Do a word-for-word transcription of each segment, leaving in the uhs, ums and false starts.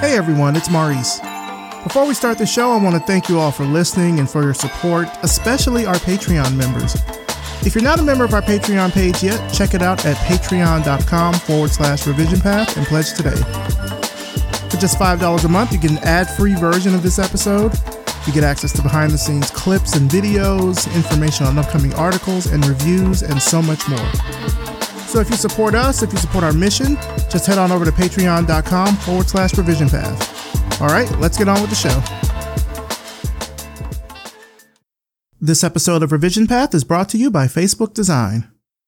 Hey everyone, it's Maurice. Before we start the show, I want to thank you all for listening and for your support, especially our Patreon members. If you're not a member of our Patreon page yet, check it out at patreon.com forward slash revision path and pledge today. For just five dollars a month, you get an ad-free version of this episode. You get access to behind-the-scenes clips and videos, information on upcoming articles and reviews, and so much more. So if you support us, if you support our mission, just head on over to patreon.com forward slash revision path. All right, let's get on with the show. This episode of Revision Path is brought to you by Facebook Design.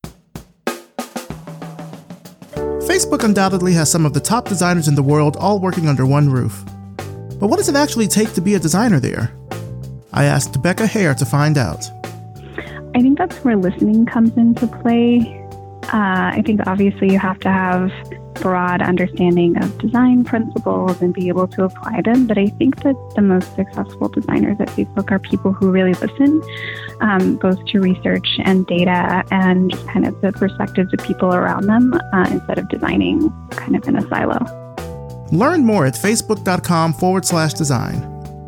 Facebook undoubtedly has some of the top designers in the world all working under one roof. But what does it actually take to be a designer there? I asked Becca Hare to find out. I think that's where listening comes into play. Uh, I think obviously you have to have broad understanding of design principles and be able to apply them. But I think that the most successful designers at Facebook are people who really listen, um, both to research and data and just kind of the perspectives of people around them uh, instead of designing kind of in a silo. Learn more at facebook.com forward slash design.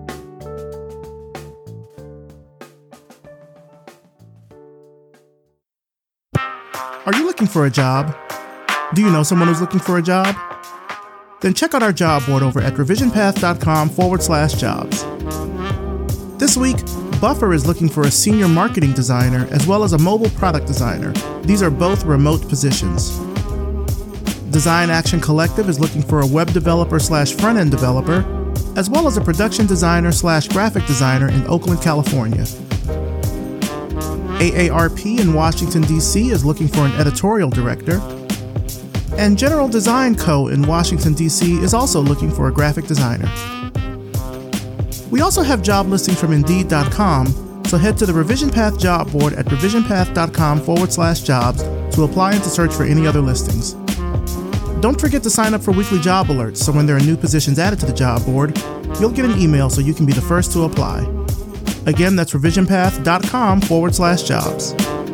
Are you looking for a job? Do you know someone who's looking for a job? Then check out our job board over at revisionpath.com forward slash jobs. This week, Buffer is looking for a senior marketing designer as well as a mobile product designer. These are both remote positions. Design Action Collective is looking for a web developer slash front-end developer, as well as a production designer slash graphic designer in Oakland, California. A A R P in Washington, D C is looking for an editorial director. And General Design Co. in Washington, D C is also looking for a graphic designer. We also have job listings from Indeed dot com, so head to the Revision Path job board at revisionpath.com forward slash jobs to apply and to search for any other listings. Don't forget to sign up for weekly job alerts, so when there are new positions added to the job board, you'll get an email so you can be the first to apply. Again, that's revisionpath.com forward slash jobs.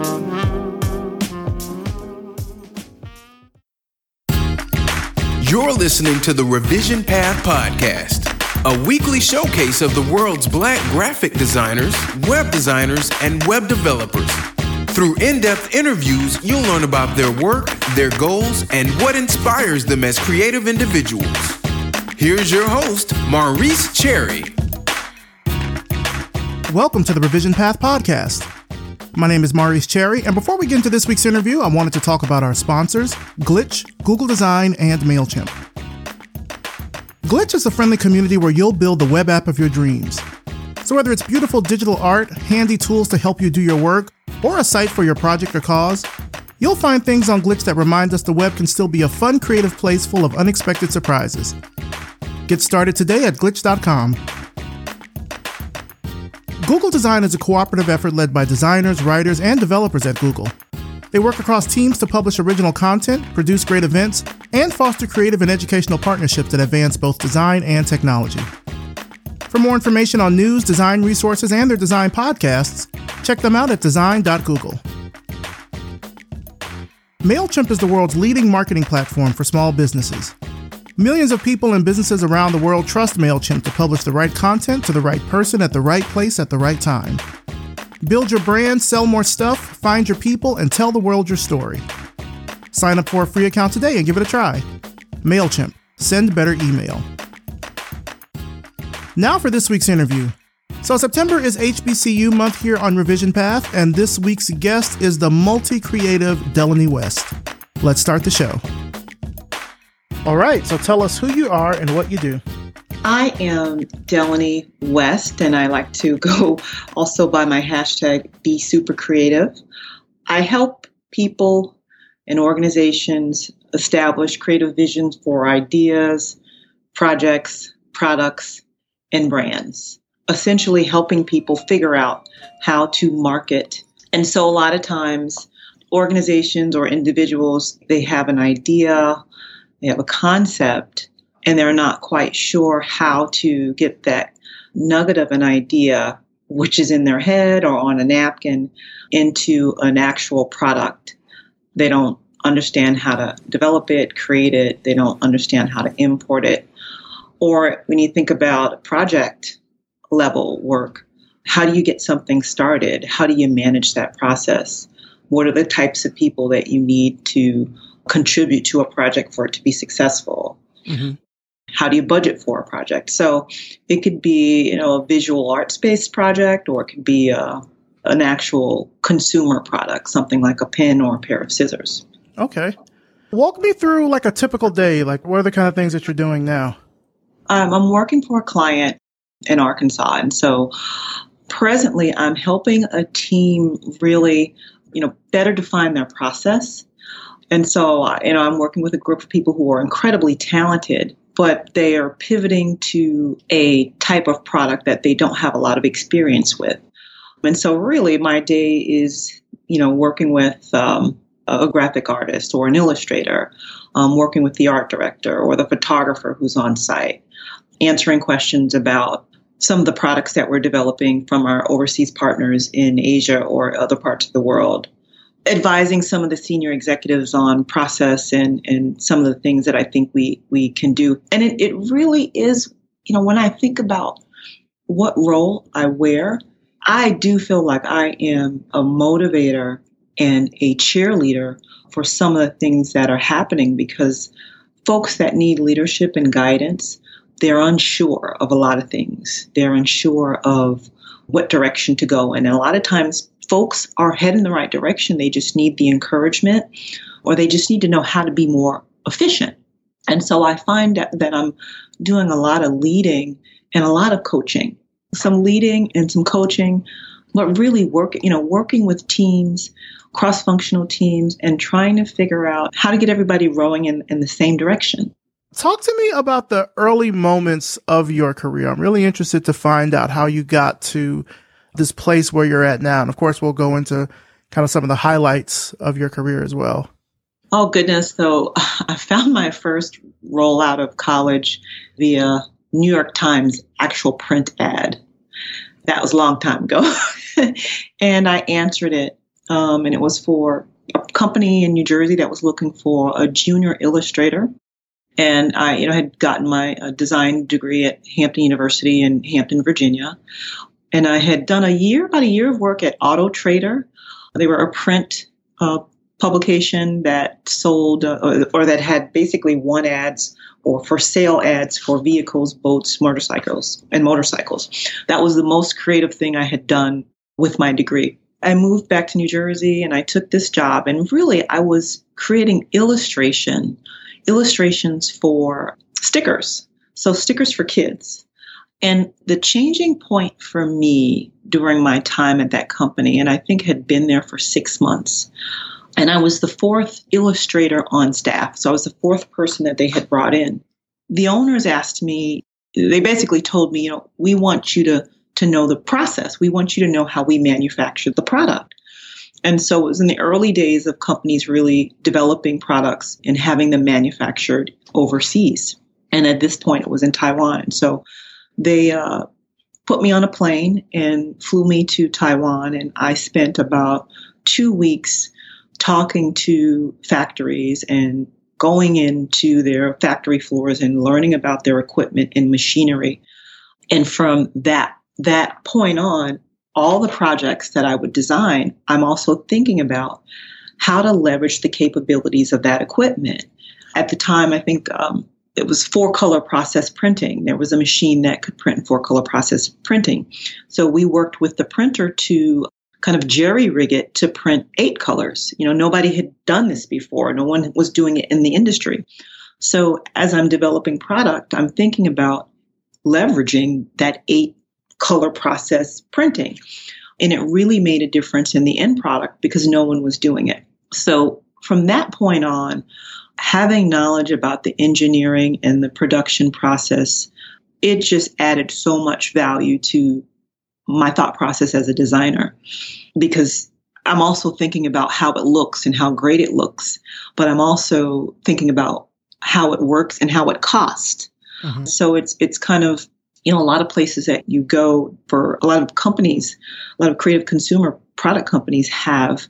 You're listening to the Revision Path Podcast, a weekly showcase of the world's Black graphic designers, web designers, and web developers. Through in-depth interviews, you'll learn about their work, their goals, and what inspires them as creative individuals. Here's your host, Maurice Cherry. Welcome to the Revision Path Podcast. My name is Maurice Cherry, and before we get into this week's interview, I wanted to talk about our sponsors, Glitch, Google Design, and MailChimp. Glitch is a friendly community where you'll build the web app of your dreams. So whether it's beautiful digital art, handy tools to help you do your work, or a site for your project or cause, you'll find things on Glitch that remind us the web can still be a fun, creative place full of unexpected surprises. Get started today at glitch dot com. Google Design is a cooperative effort led by designers, writers, and developers at Google. They work across teams to publish original content, produce great events, and foster creative and educational partnerships that advance both design and technology. For more information on news, design resources, and their design podcasts, check them out at design dot google. MailChimp is the world's leading marketing platform for small businesses. Millions of people and businesses around the world trust MailChimp to publish the right content to the right person at the right place at the right time. Build your brand, sell more stuff, find your people, and tell the world your story. Sign up for a free account today and give it a try. MailChimp. Send better email. Now for this week's interview. So September is H B C U month here on Revision Path, and this week's guest is the multi-creative Delaney West. Let's start the show. All right, so tell us who you are and what you do. I am Delaney West, and I like to go also by my hashtag Be Super Creative. I help people and organizations establish creative visions for ideas, projects, products, and brands, essentially helping people figure out how to market. And so a lot of times organizations or individuals, they have an idea, they have a concept, and they're not quite sure how to get that nugget of an idea, which is in their head or on a napkin, into an actual product. They don't understand how to develop it, create it. They don't understand how to import it. Or when you think about project level work, how do you get something started? How do you manage that process? What are the types of people that you need to contribute to a project for it to be successful? Mm-hmm. How do you budget for a project? So it could be, you know, a visual arts-based project, or it could be a, an actual consumer product, something like a pen or a pair of scissors. Okay. Walk me through like a typical day. Like, what are the kind of things that you're doing now? Um, I'm working for a client in Arkansas. And so presently I'm helping a team really, you know, better define their process. And so, you know, I'm working with a group of people who are incredibly talented, but they are pivoting to a type of product that they don't have a lot of experience with. And so really my day is, you know, working with um, a graphic artist or an illustrator, um, working with the art director or the photographer who's on site, answering questions about some of the products that we're developing from our overseas partners in Asia or other parts of the world, advising some of the senior executives on process and, and some of the things that I think we, we can do. And it, it really is, you know, when I think about what role I wear, I do feel like I am a motivator and a cheerleader for some of the things that are happening, because folks that need leadership and guidance, they're unsure of a lot of things. They're unsure of what direction to go. And a lot of times folks are heading in the right direction. They just need the encouragement, or they just need to know how to be more efficient. And so I find that, that I'm doing a lot of leading and a lot of coaching, some leading and some coaching, but really work, you know, working with teams, cross-functional teams, and trying to figure out how to get everybody rowing in, in the same direction. Talk to me about the early moments of your career. I'm really interested to find out how you got to this place where you're at now. And of course, we'll go into kind of some of the highlights of your career as well. Oh, goodness. So I found my first role out of college via New York Times actual print ad. That was a long time ago. And I answered it. Um, and it was for a company in New Jersey that was looking for a junior illustrator. And I, you know, had gotten my uh, design degree at Hampton University in Hampton, Virginia. And I had done a year, about a year of work at Auto Trader. They were a print uh, publication that sold uh, or, or that had basically one ads or for sale ads for vehicles, boats, motorcycles, and motorcycles. That was the most creative thing I had done with my degree. I moved back to New Jersey and I took this job, and really I was creating illustration, illustrations for stickers. So stickers for kids. And the changing point for me during my time at that company, and I think had been there for six months, and I was the fourth illustrator on staff. So I was the fourth person that they had brought in. The owners asked me, they basically told me, you know, we want you to, to know the process. We want you to know how we manufacture the product. And so it was in the early days of companies really developing products and having them manufactured overseas. And at this point, it was in Taiwan. And so they uh, put me on a plane and flew me to Taiwan. And I spent about two weeks talking to factories and going into their factory floors and learning about their equipment and machinery. And from that, that point on, all the projects that I would design, I'm also thinking about how to leverage the capabilities of that equipment. At the time, I think um, it was four-color process printing. There was a machine that could print four-color process printing. So we worked with the printer to kind of jerry-rig it to print eight colors. You know, nobody had done this before. No one was doing it in the industry. So as I'm developing product, I'm thinking about leveraging that eight color process printing. And it really made a difference in the end product because no one was doing it. So from that point on, having knowledge about the engineering and the production process, it just added so much value to my thought process as a designer, because I'm also thinking about how it looks and how great it looks, but I'm also thinking about how it works and how it costs. Mm-hmm. So it's it's kind of, you know, a lot of places that you go for, a lot of companies, a lot of creative consumer product companies have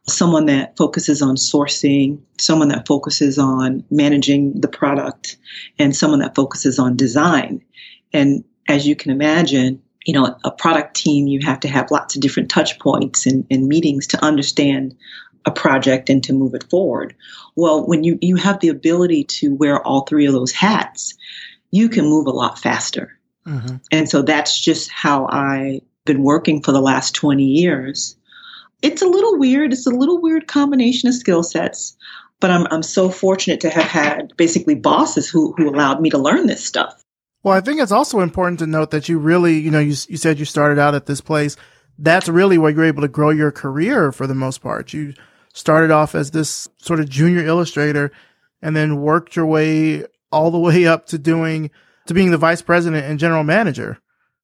someone that focuses on sourcing, someone that focuses on managing the product, and someone that focuses on design. And as you can imagine, you know, a product team, you have to have lots of different touch points and, and meetings to understand a project and to move it forward. Well, when you, you have the ability to wear all three of those hats, you can move a lot faster. Mm-hmm. And so that's just how I've been working for the last twenty years. It's a little weird. It's a little weird combination of skill sets, but I'm I'm so fortunate to have had basically bosses who who allowed me to learn this stuff. Well, I think it's also important to note that you really, you know, you you said you started out at this place. That's really where you're able to grow your career for the most part. You started off as this sort of junior illustrator and then worked your way all the way up to doing to being the vice president and general manager.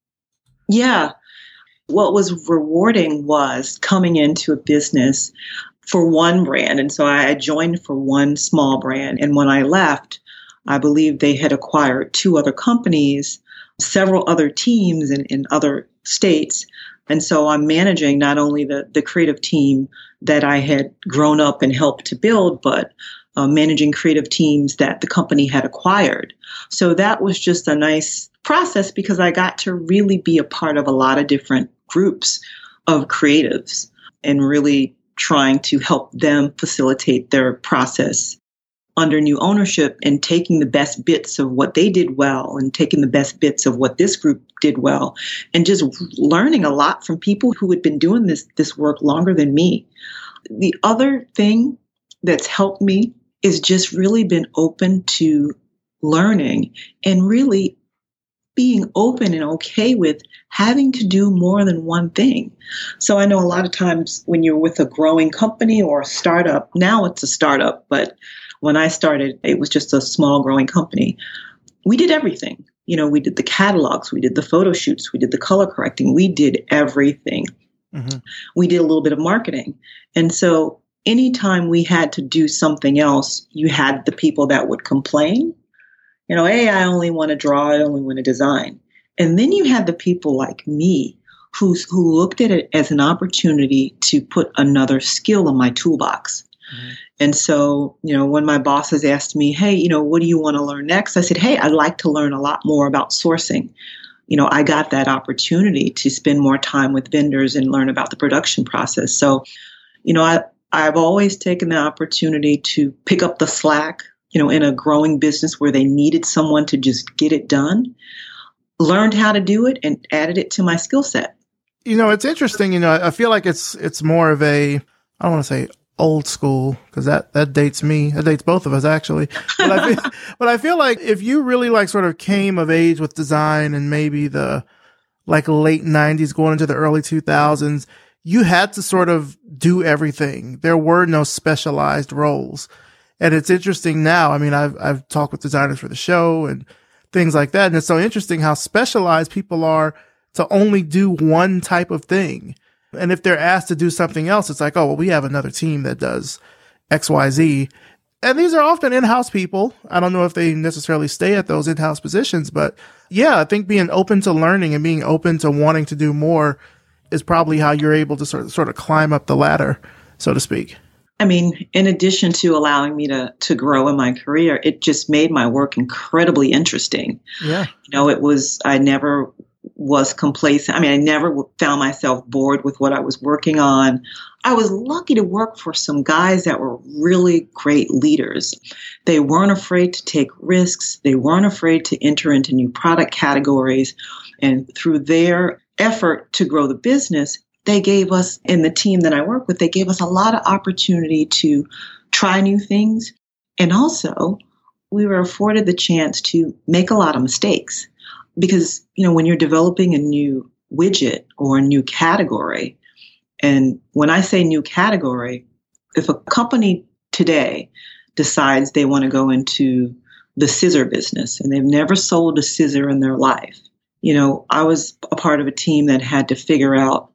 Yeah. What was rewarding was coming into a business for one brand. And so I joined for one small brand. And when I left, I believe they had acquired two other companies, several other teams in, in other states. And so I'm managing not only the, the creative team that I had grown up and helped to build, but uh, managing creative teams that the company had acquired. So that was just a nice process because I got to really be a part of a lot of different groups of creatives and really trying to help them facilitate their process under new ownership and taking the best bits of what they did well and taking the best bits of what this group did well and just learning a lot from people who had been doing this, this work longer than me. The other thing that's helped me is just really been open to learning and really being open and okay with having to do more than one thing. So I know a lot of times when you're with a growing company or a startup, now it's a startup, but when I started, it was just a small growing company. We did everything. You know, we did the catalogs, we did the photo shoots, we did the color correcting, we did everything. Mm-hmm. We did a little bit of marketing. And so anytime we had to do something else, you had the people that would complain. You know, hey, I only want to draw, I only want to design. And then you had the people like me who's, who looked at it as an opportunity to put another skill in my toolbox. Mm-hmm. And so, you know, when my bosses asked me, hey, you know, what do you want to learn next? I said, hey, I'd like to learn a lot more about sourcing. You know, I got that opportunity to spend more time with vendors and learn about the production process. So, you know, I, I've always taken the opportunity to pick up the slack, you know, in a growing business where they needed someone to just get it done, learned how to do it and added it to my skill set. You know, it's interesting. You know, I feel like it's, it's more of a, I don't want to say old school because that, that dates me. That dates both of us actually. But I feel, but I feel like if you really like sort of came of age with design and maybe the like late nineties going into the early two thousands, you had to sort of do everything. There were no specialized roles. And it's interesting now. I mean, I've, I've talked with designers for the show and things like that. And it's so interesting how specialized people are to only do one type of thing. And if they're asked to do something else, it's like, oh, well, we have another team that does X, Y, Z. And these are often in-house people. I don't know if they necessarily stay at those in-house positions, but yeah, I think being open to learning and being open to wanting to do more is probably how you're able to sort of, sort of climb up the ladder, so to speak. I mean, in addition to allowing me to to grow in my career, it just made my work incredibly interesting. Yeah. You know, it was, I never was complacent. I mean, I never found myself bored with what I was working on. I was lucky to work for some guys that were really great leaders. They weren't afraid to take risks. They weren't afraid to enter into new product categories. And through their effort to grow the business, they gave us, in the team that I work with, they gave us a lot of opportunity to try new things. And also, we were afforded the chance to make a lot of mistakes. Because, you know, when you're developing a new widget or a new category, and when I say new category, if a company today decides they want to go into the scissor business and they've never sold a scissor in their life, you know, I was a part of a team that had to figure out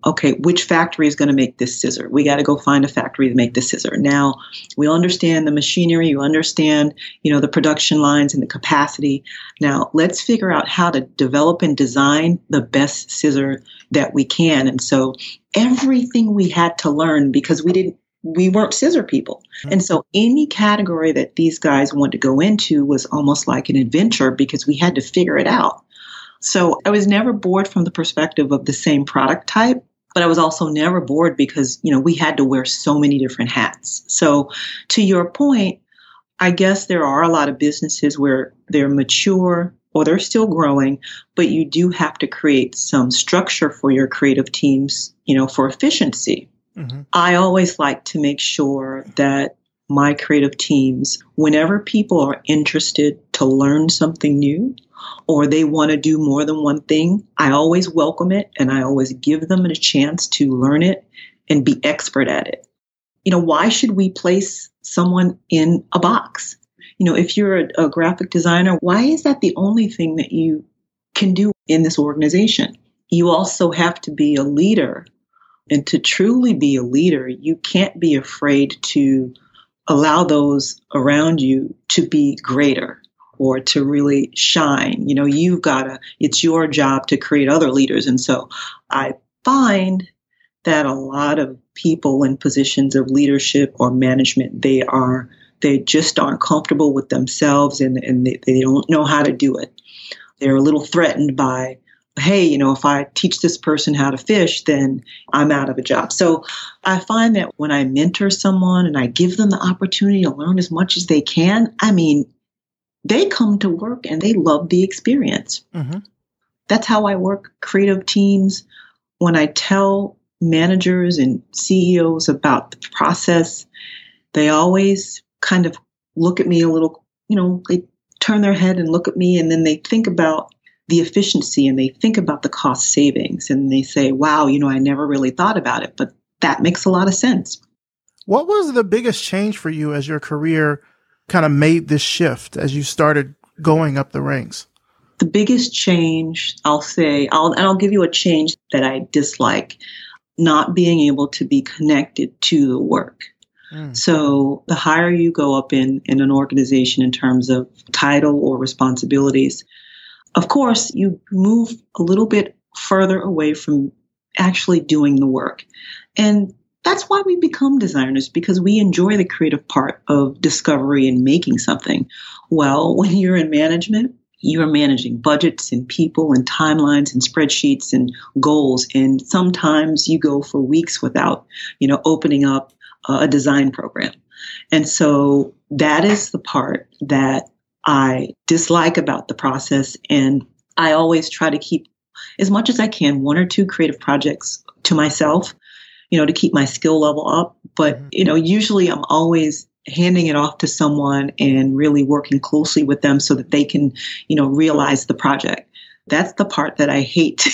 okay, which factory is going to make this scissor? We got to go find a factory to make this scissor. Now, we understand the machinery, you understand, you know, the production lines and the capacity. Now, let's figure out how to develop and design the best scissor that we can. And so everything we had to learn because we didn't, we weren't scissor people. And so any category that these guys wanted to go into was almost like an adventure because we had to figure it out. So I was never bored from the perspective of the same product type. But I was also never bored because, you know, we had to wear so many different hats. So to your point, I guess there are a lot of businesses where they're mature or they're still growing, but you do have to create some structure for your creative teams, you know, for efficiency. Mm-hmm. I always like to make sure that my creative teams, whenever people are interested to learn something new, or they want to do more than one thing, I always welcome it and I always give them a chance to learn it and be expert at it. You know, why should we place someone in a box? You know, if you're a, a graphic designer, why is that the only thing that you can do in this organization? You also have to be a leader. And to truly be a leader, you can't be afraid to allow those around you to be greater or to really shine. You know, you've got to, it's your job to create other leaders. And so I find that a lot of people in positions of leadership or management, they are, they just aren't comfortable with themselves and, and they, they don't know how to do it. They're a little threatened by, hey, you know, if I teach this person how to fish, then I'm out of a job. So I find that when I mentor someone and I give them the opportunity to learn as much as they can, I mean, they come to work and they love the experience. Mm-hmm. That's how I work creative teams. When I tell managers and C E Os about the process, they always kind of look at me a little, you know, they turn their head and look at me and then they think about the efficiency and they think about the cost savings and they say, wow, you know, I never really thought about it, but that makes a lot of sense. What was the biggest change for you as your career kind of made this shift as you started going up the ranks? The biggest change, I'll say, I'll, and I'll give you a change that I dislike, not being able to be connected to the work. Mm. So the higher you go up in, in an organization in terms of title or responsibilities, of course, you move a little bit further away from actually doing the work. And that's why we become designers, because we enjoy the creative part of discovery and making something. Well, when you're in management, you are managing budgets and people and timelines and spreadsheets and goals. And sometimes you go for weeks without, you know, opening up a design program. And so that is the part that I dislike about the process. And I always try to keep, as much as I can, one or two creative projects to myself, you know, to keep my skill level up. But, you know, usually I'm always handing it off to someone and really working closely with them so that they can, you know, realize the project. That's the part that I hate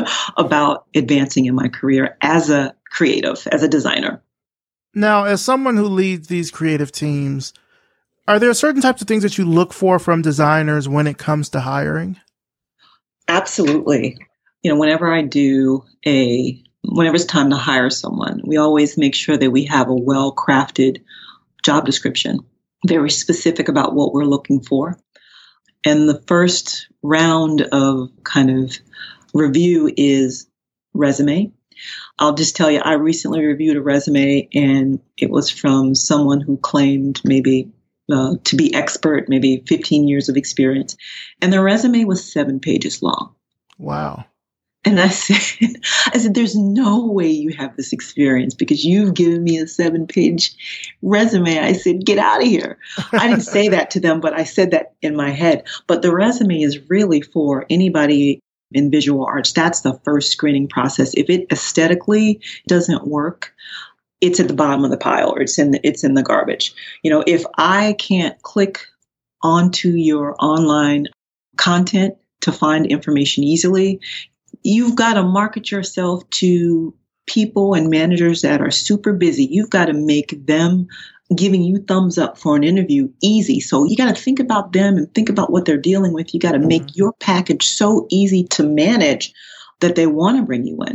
about advancing in my career as a creative, as a designer. Now, as someone who leads these creative teams, are there certain types of things that you look for from designers when it comes to hiring? Absolutely. You know, whenever I do a, whenever it's time to hire someone, we always make sure that we have a well-crafted job description, very specific about what we're looking for. And the first round of kind of review is resume. I'll just tell you, I recently reviewed a resume and it was from someone who claimed maybe uh, to be expert, maybe fifteen years of experience. And the resume was seven pages long. Wow. And I said, I said, there's no way you have this experience because you've given me a seven page resume. I said, get out of here. I didn't say that to them, but I said that in my head. But the resume is really for anybody in visual arts. That's the first screening process. If it aesthetically doesn't work, it's at the bottom of the pile or it's in the, it's in the garbage. You know, if I can't click onto your online content to find information easily, you've got to market yourself to people and managers that are super busy. You've got to make them giving you thumbs up for an interview easy. So you got to think about them and think about what they're dealing with. You got to make your package so easy to manage that they want to bring you in.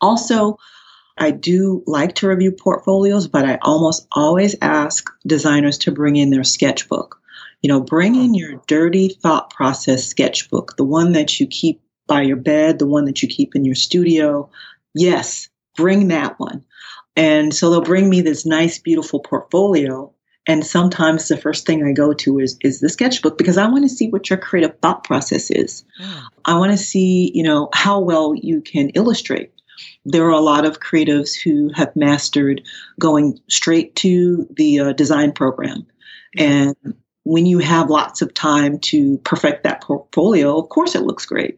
Also, I do like to review portfolios, but I almost always ask designers to bring in their sketchbook. You know, bring in your dirty thought process sketchbook, the one that you keep by your bed, the one that you keep in your studio. Yes, bring that one. And so they'll bring me this nice, beautiful portfolio. And sometimes the first thing I go to is, is the sketchbook, because I want to see what your creative thought process is. Mm. I want to see, you know, how well you can illustrate. There are a lot of creatives who have mastered going straight to the uh, design program. And when you have lots of time to perfect that portfolio, of course it looks great.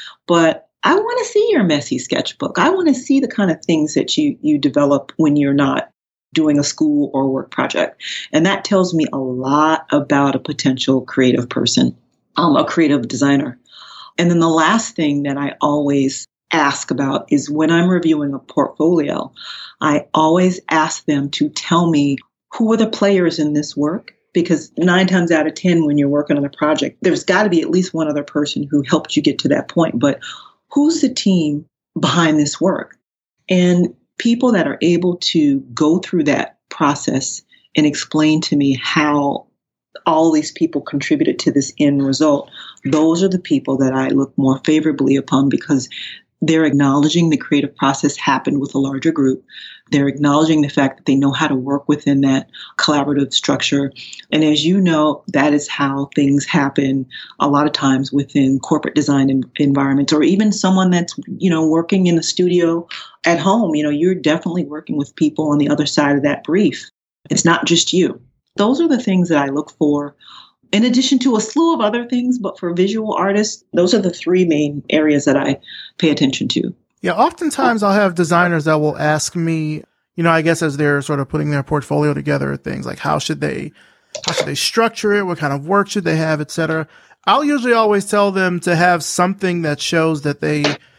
But I want to see your messy sketchbook. I want to see the kind of things that you, you develop when you're not doing a school or work project. And that tells me a lot about a potential creative person, um, a creative designer. And then the last thing that I always ask about is when I'm reviewing a portfolio, I always ask them to tell me who are the players in this work. Because nine times out of ten, when you're working on a project, there's got to be at least one other person who helped you get to that point. But who's the team behind this work? And people that are able to go through that process and explain to me how all these people contributed to this end result, those are the people that I look more favorably upon, because they're acknowledging the creative process happened with a larger group. They're acknowledging the fact that they know how to work within that collaborative structure. And as you know, that is how things happen a lot of times within corporate design en- environments, or even someone that's, you know, working in the studio at home. You know, you're definitely working with people on the other side of that brief. It's not just you. Those are the things that I look for, in addition to a slew of other things. But for visual artists, those are the three main areas that I pay attention to. Yeah, oftentimes I'll have designers that will ask me, you know, I guess as they're sort of putting their portfolio together, things like how should they, how should they structure it? What kind of work should they have, et cetera. I'll usually always tell them to have something that shows that they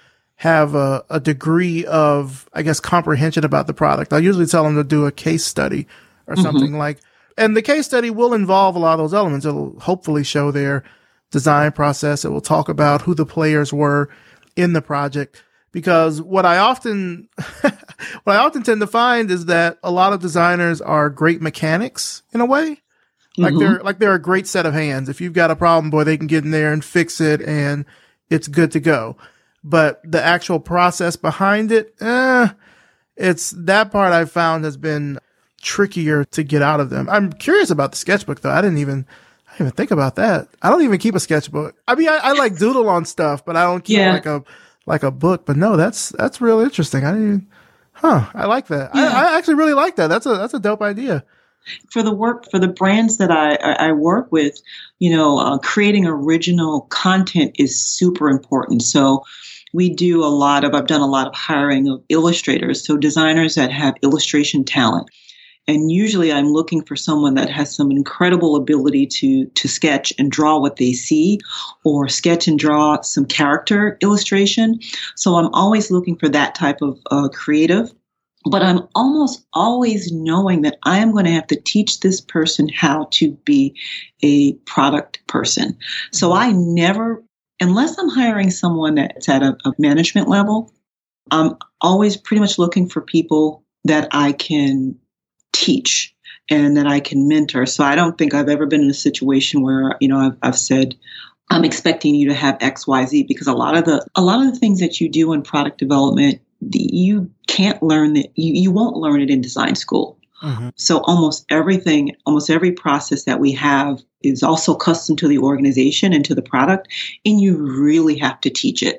have a, a degree of, I guess, comprehension about the product. I'll usually tell them to do a case study or something mm-hmm. like, and the case study will involve a lot of those elements. It'll hopefully show their design process. It will talk about who the players were in the project. Because what I often, what I often tend to find is that a lot of designers are great mechanics in a way. Like mm-hmm. they're, like they're a great set of hands. If you've got a problem, boy, they can get in there and fix it and it's good to go. But the actual process behind it, eh, it's that part I've found has been trickier to get out of them. I'm curious about the sketchbook though. I didn't even, I didn't even think about that. I don't even keep a sketchbook. I mean, I, I like doodle on stuff, but I don't keep yeah. like a, like a book. But no, that's, that's real interesting. I didn't even, huh. I like that. Yeah. I, I actually really like that. That's a, that's a dope idea. For the work, for the brands that I, I work with, you know, uh, creating original content is super important. So we do a lot of, I've done a lot of hiring of illustrators. So designers that have illustration talent. And usually I'm looking for someone that has some incredible ability to, to sketch and draw what they see, or sketch and draw some character illustration. So I'm always looking for that type of uh, creative. But I'm almost always knowing that I am going to have to teach this person how to be a product person. So I never, unless I'm hiring someone that's at a, a management level, I'm always pretty much looking for people that I can teach and that I can mentor. So I don't think I've ever been in a situation where, you know, I've, I've said, I'm expecting you to have X, Y, Z, because a lot of the, a lot of the things that you do in product development, you can't learn that, you, you won't learn it in design school. Mm-hmm. So almost everything, almost every process that we have is also custom to the organization and to the product, and you really have to teach it.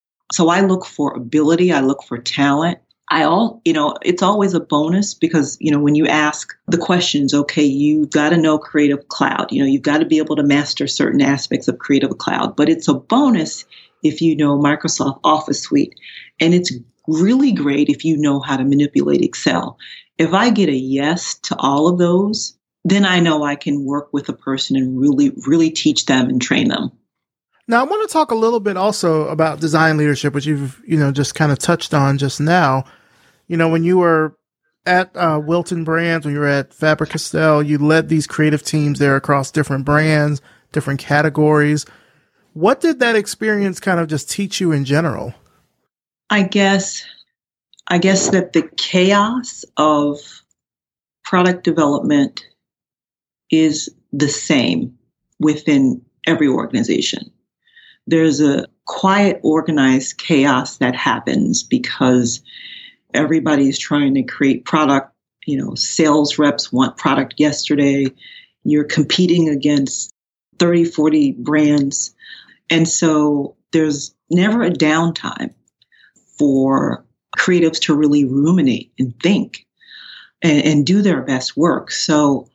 So I look for ability, I look for talent. I all, you know, it's always a bonus because, you know, when you ask the questions, okay, you've got to know Creative Cloud, you know, you've got to be able to master certain aspects of Creative Cloud, but it's a bonus if you know Microsoft Office Suite. And it's really great if you know how to manipulate Excel. If I get a yes to all of those, then I know I can work with a person and really, really teach them and train them. Now, I want to talk a little bit also about design leadership, which you've, you know, just kind of touched on just now. You know, when you were at uh, Wilton Brands, when you were at Faber-Castell, you led these creative teams there across different brands, different categories. What did that experience kind of just teach you in general? I guess I guess that the chaos of product development is the same within every organization. There's a quiet, organized chaos that happens because everybody's trying to create product. You know, sales reps want product yesterday. You're competing against thirty, forty brands. And so there's never a downtime for creatives to really ruminate and think and, and do their best work. So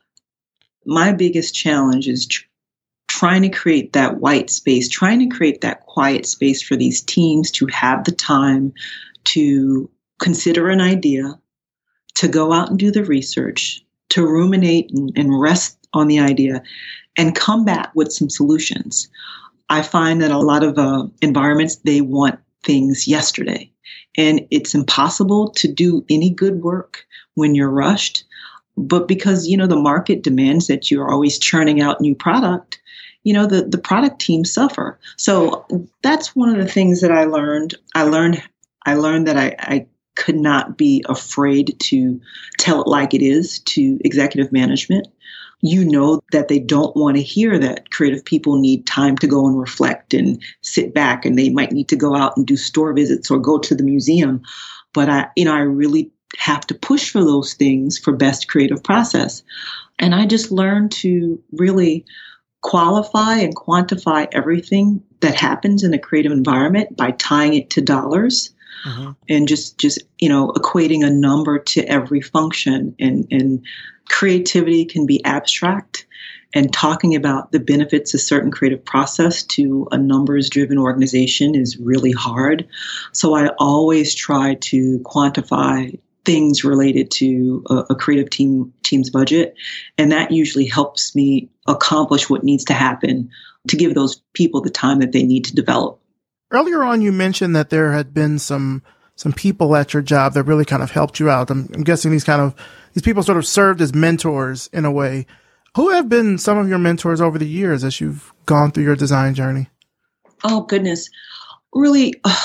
my biggest challenge is tr- trying to create that white space, trying to create that quiet space for these teams to have the time to consider an idea, to go out and do the research, to ruminate and, and rest on the idea, and come back with some solutions. I find that a lot of uh, environments, they want things yesterday. And it's impossible to do any good work when you're rushed. But because, you know, the market demands that you're always churning out new product, you know, the, the product teams suffer. So that's one of the things that I learned. I learned I learned that I, I could not be afraid to tell it like it is to executive management. You know that they don't want to hear that creative people need time to go and reflect and sit back, and they might need to go out and do store visits or go to the museum. But I, you know, I really have to push for those things for best creative process. And I just learned to really qualify and quantify everything that happens in a creative environment by tying it to dollars. Mm-hmm. And just, just, you know, equating a number to every function. And, and creativity can be abstract, and talking about the benefits of certain creative process to a numbers-driven organization is really hard. So I always try to quantify things related to a, a creative team team's budget. And that usually helps me accomplish what needs to happen to give those people the time that they need to develop. Earlier on, you mentioned that there had been some some people at your job that really kind of helped you out. I'm, I'm guessing these kind of these people sort of served as mentors in a way. Who have been some of your mentors over the years as you've gone through your design journey? Oh, goodness. Really, uh,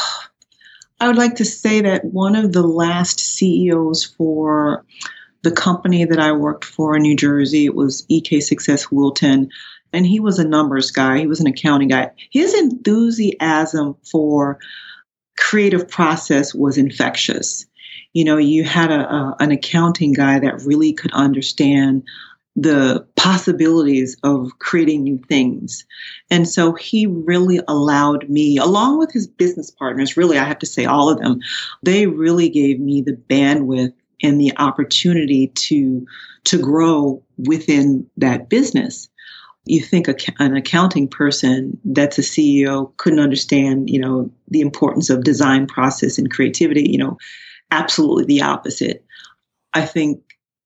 I would like to say that one of the last C E Os for the company that I worked for in New Jersey, it was E K Success Wilton. And he was a numbers guy. He was an accounting guy. His enthusiasm for creative process was infectious. You know, you had a, a an accounting guy that really could understand the possibilities of creating new things. And so he really allowed me, along with his business partners, really, I have to say all of them, they really gave me the bandwidth and the opportunity to, to grow within that business. You think a, an accounting person that's a C E O couldn't understand, you know, the importance of design process and creativity, you know, absolutely the opposite. I think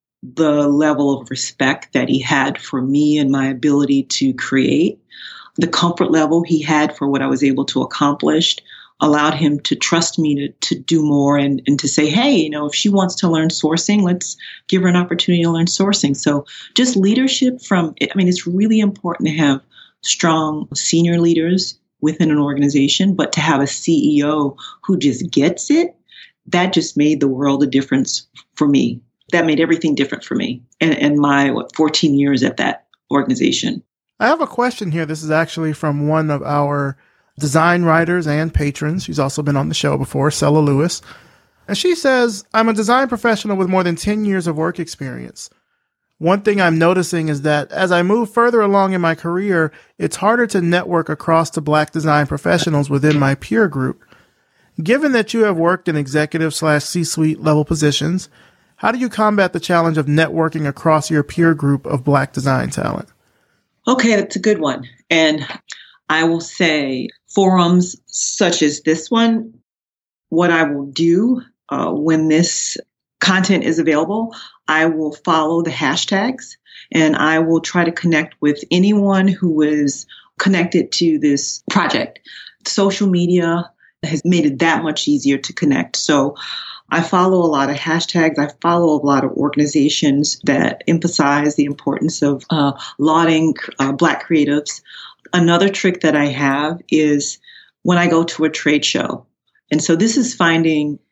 the level of respect that he had for me and my ability to create, the comfort level he had for what I was able to accomplish, allowed him to trust me to, to do more and, and to say, hey, you know, if she wants to learn sourcing, let's give her an opportunity to learn sourcing. So just leadership from, I mean, it's really important to have strong senior leaders within an organization, but to have a C E O who just gets it, that just made the world a difference for me. That made everything different for me and, and my, what, fourteen years at that organization. I have a question here. This is actually from one of our design writers and patrons. She's also been on the show before, Sella Lewis. And she says, I'm a design professional with more than ten years of work experience. One thing I'm noticing is that as I move further along in my career, it's harder to network across the Black design professionals within my peer group. Given that you have worked in executive slash C-suite level positions, how do you combat the challenge of networking across your peer group of Black design talent? Okay, that's a good one. And I will say forums such as this one, what I will do uh, when this content is available, I will follow the hashtags and I will try to connect with anyone who is connected to this project. Social media has made it that much easier to connect. So I follow a lot of hashtags. I follow a lot of organizations that emphasize the importance of uh, lauding uh, Black creatives. Another trick that I have is when I go to a trade show. And so this is finding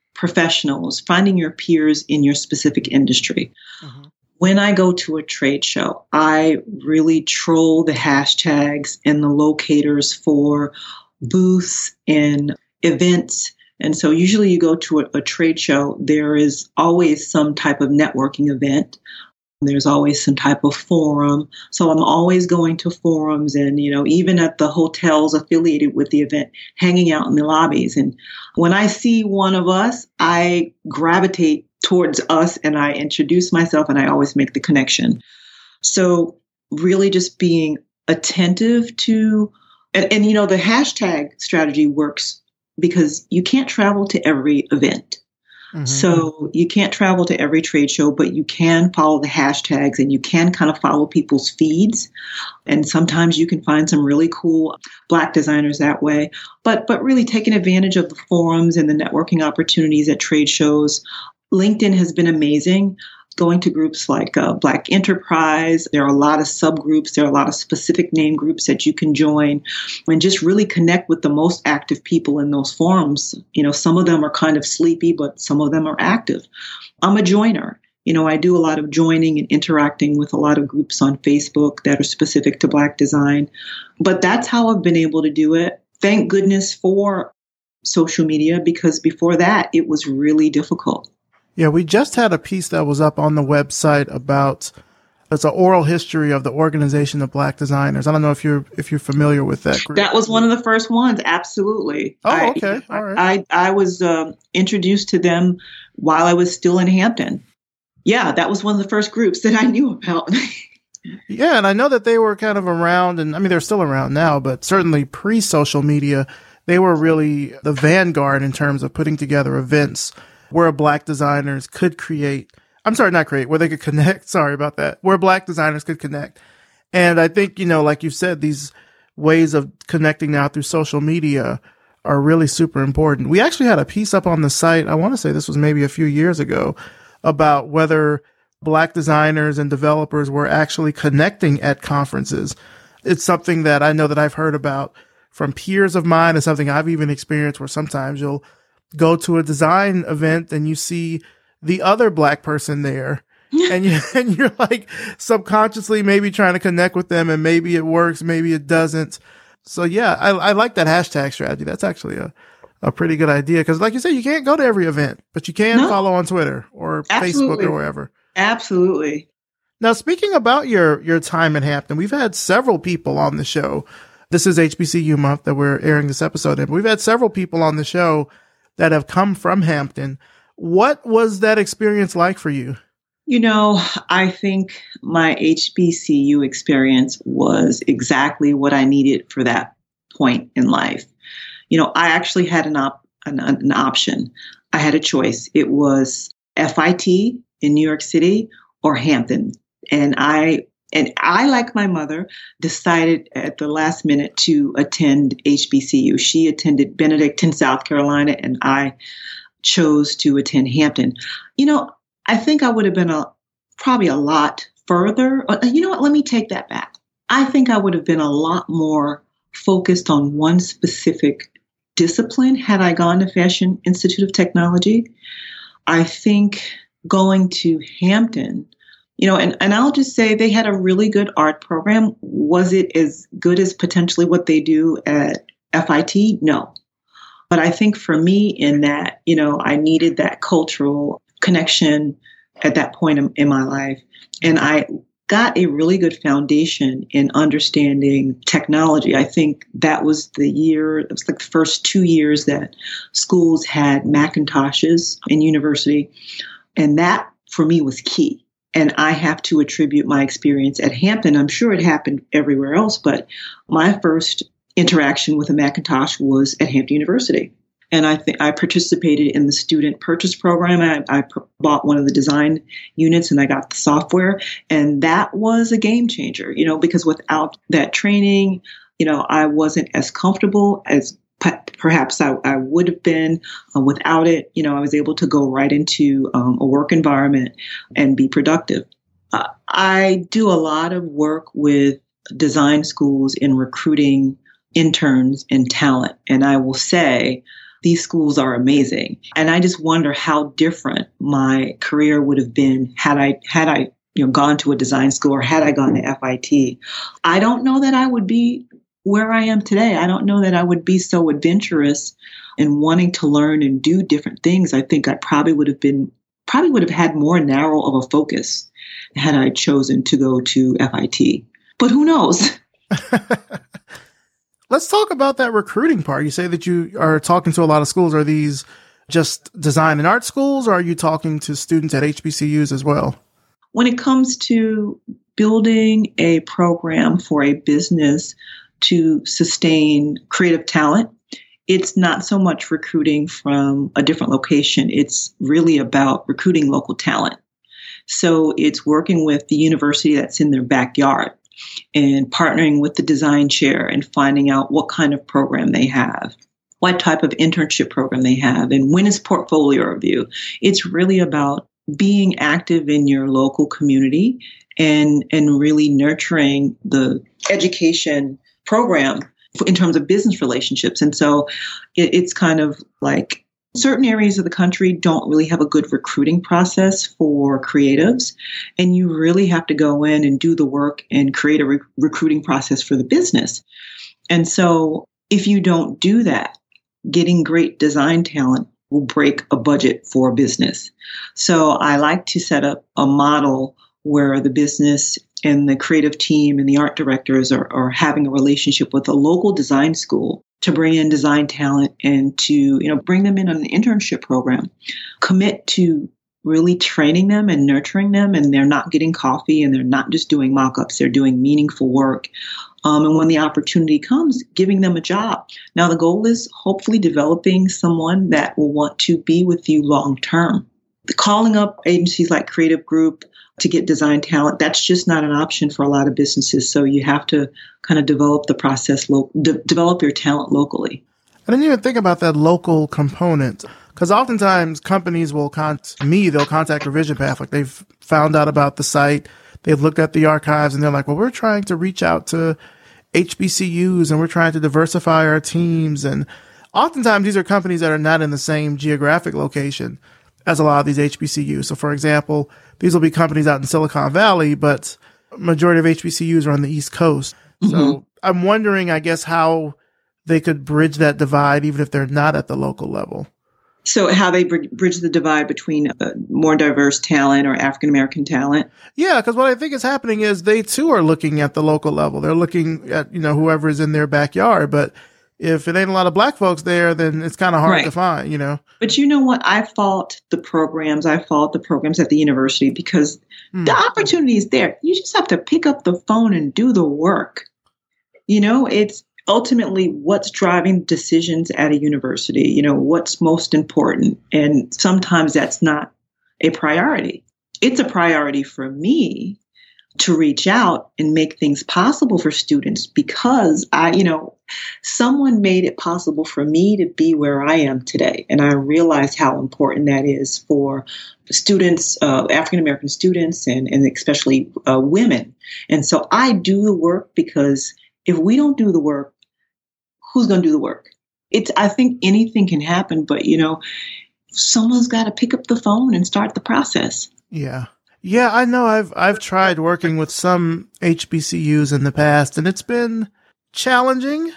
professionals, finding your peers in your specific industry. Mm-hmm. When I go to a trade show, I really troll the hashtags and the locators for booths and events. And so usually you go to a, a trade show, there is always some type of networking event. There's always some type of forum. So I'm always going to forums and, you know, even at the hotels affiliated with the event, hanging out in the lobbies. And when I see one of us, I gravitate towards us and I introduce myself and I always make the connection. So really just being attentive to, and, and you know, the hashtag strategy works because you can't travel to every event. Mm-hmm. So you can't travel to every trade show, but you can follow the hashtags and you can kind of follow people's feeds. And sometimes you can find some really cool Black designers that way. But but really taking advantage of the forums and the networking opportunities at trade shows. LinkedIn has been amazing. Going to groups like uh, Black Enterprise, there are a lot of subgroups, there are a lot of specific name groups that you can join and just really connect with the most active people in those forums. You know, some of them are kind of sleepy, but some of them are active. I'm a joiner. You know, I do a lot of joining and interacting with a lot of groups on Facebook that are specific to Black design. But that's how I've been able to do it. Thank goodness for social media, because before that, it was really difficult. Yeah, we just had a piece that was up on the website about, it's an oral history of the Organization of Black Designers. I don't know if you're if you're familiar with that group. That was one of the first ones. Absolutely. Oh, okay. I, All right. I, I was um, introduced to them while I was still in Hampton. Yeah, that was one of the first groups that I knew about. Yeah, and I know that they were kind of around, and I mean, they're still around now, but certainly pre-social media, they were really the vanguard in terms of putting together events where Black designers could create, I'm sorry, not create, where they could connect. Sorry about that. Where Black designers could connect. And I think, you know, like you said, these ways of connecting now through social media are really super important. We actually had a piece up on the site, I want to say this was maybe a few years ago, about whether Black designers and developers were actually connecting at conferences. It's something that I know that I've heard about from peers of mine. It's something I've even experienced where sometimes you'll go to a design event and you see the other Black person there and you, and you're like subconsciously maybe trying to connect with them, and maybe it works, maybe it doesn't. So yeah, I, I like that hashtag strategy. That's actually a, a pretty good idea. Cause like you said, you can't go to every event, but you can no. follow on Twitter or Absolutely. Facebook or wherever. Absolutely. Now, speaking about your, your time in Hampton, we've had several people on the show. This is H B C U month that we're airing this episode in. We've had several people on the show that have come from Hampton. What was that experience like for you? You know, I think my H B C U experience was exactly what I needed for that point in life. You know, I actually had an op- an, an option. I had a choice. It was F I T in New York City or Hampton. And I And I, like my mother, decided at the last minute to attend H B C U. She attended Benedictine, South Carolina, and I chose to attend Hampton. You know, I think I would have been a probably a lot further. You know what? Let me take that back. I think I would have been a lot more focused on one specific discipline had I gone to Fashion Institute of Technology. I think going to Hampton, you know, and, and I'll just say they had a really good art program. Was it as good as potentially what they do at F I T? No. But I think for me in that, you know, I needed that cultural connection at that point in, in my life. And I got a really good foundation in understanding technology. I think that was the year, it was like the first two years that schools had Macintoshes in university. And that for me was key. And I have to attribute my experience at Hampton. I'm sure it happened everywhere else, but my first interaction with a Macintosh was at Hampton University. And I think I participated in the student purchase program. I, I pr- bought one of the design units and I got the software. And that was a game changer, you know, because without that training, you know, I wasn't as comfortable as p- perhaps I, I would have been uh, without it. You know, I was able to go right into um, a work environment and be productive. Uh, I do a lot of work with design schools in recruiting interns and talent. And I will say, these schools are amazing. And I just wonder how different my career would have been had I, had I, you know, gone to a design school or had I gone to F I T. I don't know that I would be where I am today. I don't know that I would be so adventurous and wanting to learn and do different things. I think I probably would have been, probably would have had more narrow of a focus had I chosen to go to F I T. But who knows? Let's talk about that recruiting part. You say that you are talking to a lot of schools. Are these just design and art schools, or are you talking to students at H B C Us as well? When it comes to building a program for a business to sustain creative talent, it's not so much recruiting from a different location. It's really about recruiting local talent. So it's working with the university that's in their backyard and partnering with the design chair and finding out what kind of program they have, what type of internship program they have, and when is portfolio review. It's really about being active in your local community and, and really nurturing the education program in terms of business relationships. And so it, it's kind of like certain areas of the country don't really have a good recruiting process for creatives. And you really have to go in and do the work and create a re- recruiting process for the business. And so if you don't do that, getting great design talent will break a budget for a business. So I like to set up a model where the business and the creative team and the art directors are, are having a relationship with a local design school to bring in design talent and to, you know, bring them in on an internship program, commit to really training them and nurturing them. And they're not getting coffee and they're not just doing mock-ups, they're doing meaningful work. Um, and when the opportunity comes, giving them a job. Now, the goal is hopefully developing someone that will want to be with you long term. Calling up agencies like Creative Group to get design talent, that's just not an option for a lot of businesses. So you have to kind of develop the process, lo- de- develop your talent locally. I didn't even think about that local component, because oftentimes companies will contact me, they'll contact Revision Path, like they've found out about the site, they've looked at the archives, and they're like, well, we're trying to reach out to H B C Us and we're trying to diversify our teams. And oftentimes these are companies that are not in the same geographic location as a lot of these H B C Us. So for example, these will be companies out in Silicon Valley, but majority of H B C Us are on the East Coast. Mm-hmm. So I'm wondering, I guess, how they could bridge that divide, even if they're not at the local level. So how they br- bridge the divide between uh, more diverse talent or African-American talent? Yeah, because what I think is happening is they too are looking at the local level. They're looking at, you know, whoever is in their backyard, but if it ain't a lot of black folks there, then it's kind of hard right. to find, you know. But you know what? I fault the programs. I fault the programs at the university because mm. the opportunity is there. You just have to pick up the phone and do the work. You know, it's ultimately what's driving decisions at a university. You know, what's most important. And sometimes that's not a priority. It's a priority for me to reach out and make things possible for students because I, you know, someone made it possible for me to be where I am today. And I realized how important that is for students, uh, African-American students, and, and especially uh, women. And so I do the work because if we don't do the work, who's going to do the work? It's, I think anything can happen, but, you know, someone's got to pick up the phone and start the process. Yeah. Yeah, I know I've I've tried working with some H B C Us in the past, and it's been challenging.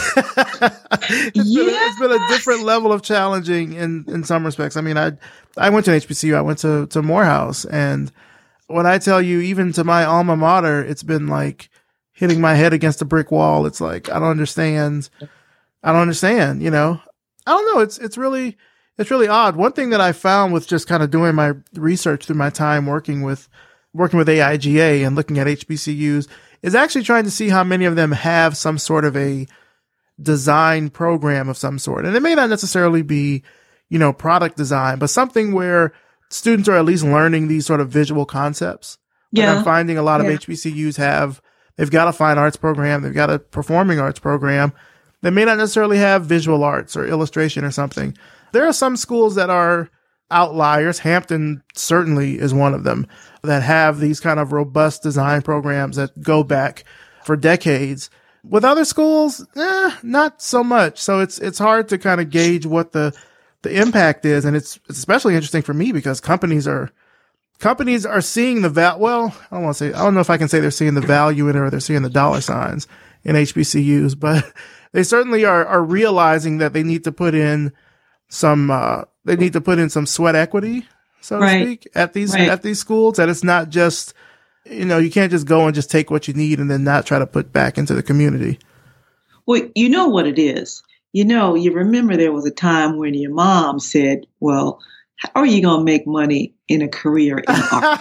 it's, yeah. been a, it's been a different level of challenging in, in some respects. I mean, I I went to an H B C U, I went to, to Morehouse, and when I tell you, even to my alma mater, it's been like hitting my head against a brick wall. It's like, I don't understand. I don't understand, you know? I don't know. It's it's really... It's really odd. One thing that I found with just kind of doing my research through my time working with, working with A I G A and looking at H B C Us is actually trying to see how many of them have some sort of a design program of some sort. And it may not necessarily be, you know, product design, but something where students are at least learning these sort of visual concepts. Like yeah. I'm finding a lot of yeah. H B C Us have, they've got a fine arts program. They've got a performing arts program. They may not necessarily have visual arts or illustration or something. There are some schools that are outliers. Hampton certainly is one of them that have these kind of robust design programs that go back for decades. With other schools, eh, not so much. So it's it's hard to kind of gauge what the the impact is, and it's, it's especially interesting for me because companies are companies are seeing the val. Well, I don't want to say I don't know if I can say they're seeing the value in it or they're seeing the dollar signs in H B C Us, but they certainly are are realizing that they need to put in some uh, they need to put in some sweat equity, so to right. speak, at these right. at these schools. That it's not just, you know, you can't just go and just take what you need and then not try to put back into the community. Well, you know what it is. You know, you remember there was a time when your mom said, well, how are you going to make money in a career in art?